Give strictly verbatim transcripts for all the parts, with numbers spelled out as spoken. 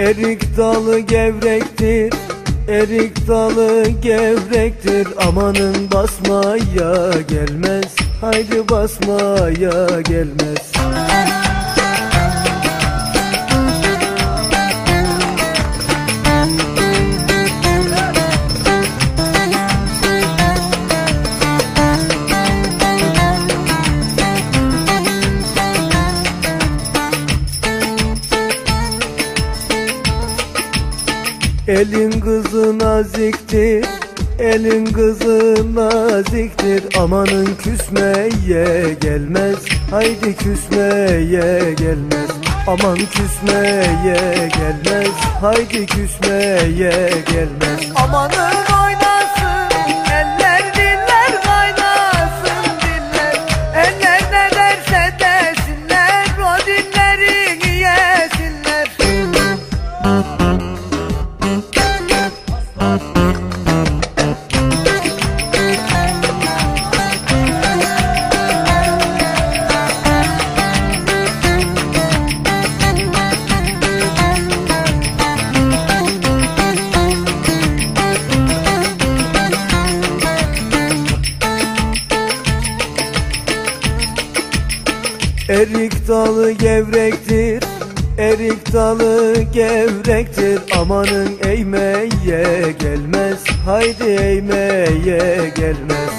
Erik dalı gevrektir, erik dalı gevrektir. Amanın basmaya gelmez, haydi basmaya gelmez. Elin kızı naziktir, elin kızı naziktir. Amanın küsmeye gelmez, haydi küsmeye gelmez. Aman küsmeye gelmez, haydi küsmeye gelmez. Amanın oynasın eller, diller kaynasın diller. Eller ne derse desinler, o dillerini yesinler. Erik dalı gevrektir, erik dalı gevrektir. Amanın eğmeye gelmez, haydi eğmeye gelmez.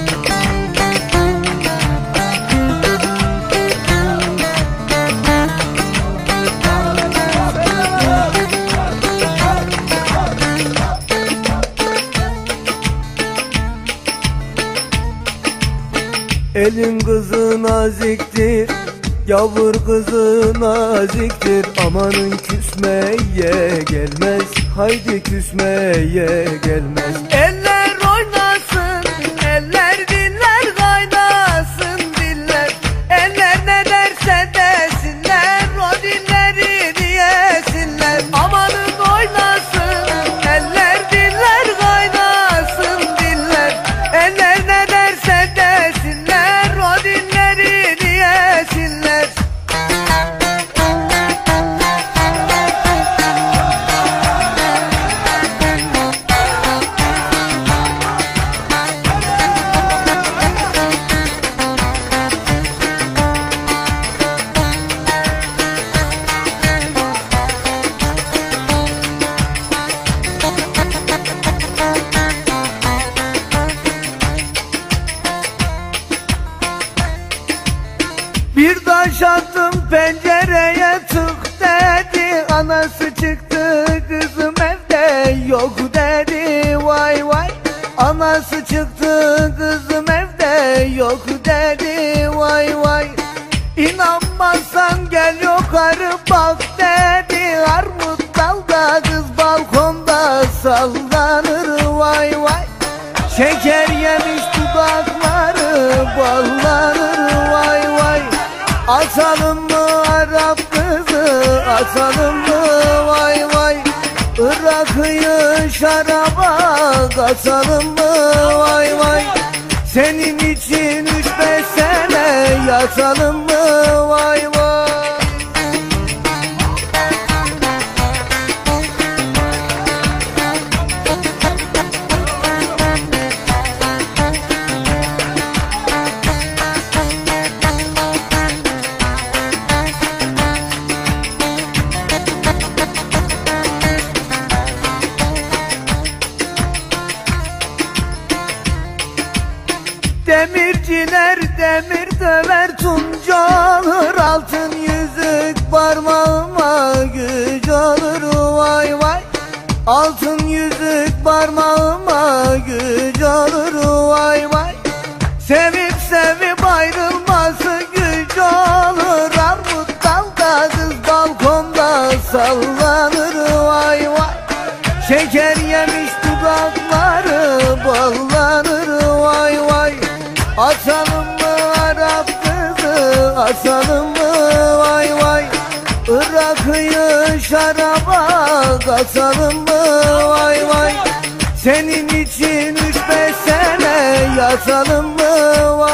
Elin kızı naziktir, yavur kızı naziktir. Amanın küsmeye gelmez, haydi küsmeye gelmez. Eller oynasın, eller diller kaynasın diller. Eller ne derse desinler, o dillerini yesinler. Amanın oynasın, eller diller kaynasın diller. Eller ne derse desinler, o dillerini yesinler. Bir taş attım pencereye, tık dedi. Anası çıktı, kızım evde yok dedi. Vay vay. Anası çıktı, kızım evde yok dedi. Vay vay. İnanmazsan gel yukarı bak dedi. Armut dalda, kız balkonda sallanır. Vay vay. Şeker yemiş dudakları ballanır. Vay vay. Asalım mı Arap kızı, asalım mı vay vay. Irak'ı şaraba kasalım mı vay vay. Senin için üç beş sene yatalım mı vay vay. Demirciler demir döver, tunca alır. Altın yüzük parmağıma güç olur vay vay. Altın yüzük parmağıma güç olur vay vay. Sevip sevip ayrılması güç olur. Armut dalda, kız balkonda sallanır vay vay. Şeker yemiş dudakları ballanır vay vay. Asalım mı Arap kızı, asalım mı vay vay. Irak'ı şaraba kasalım mı vay vay. Senin için üç beş sene yatalım mı vay.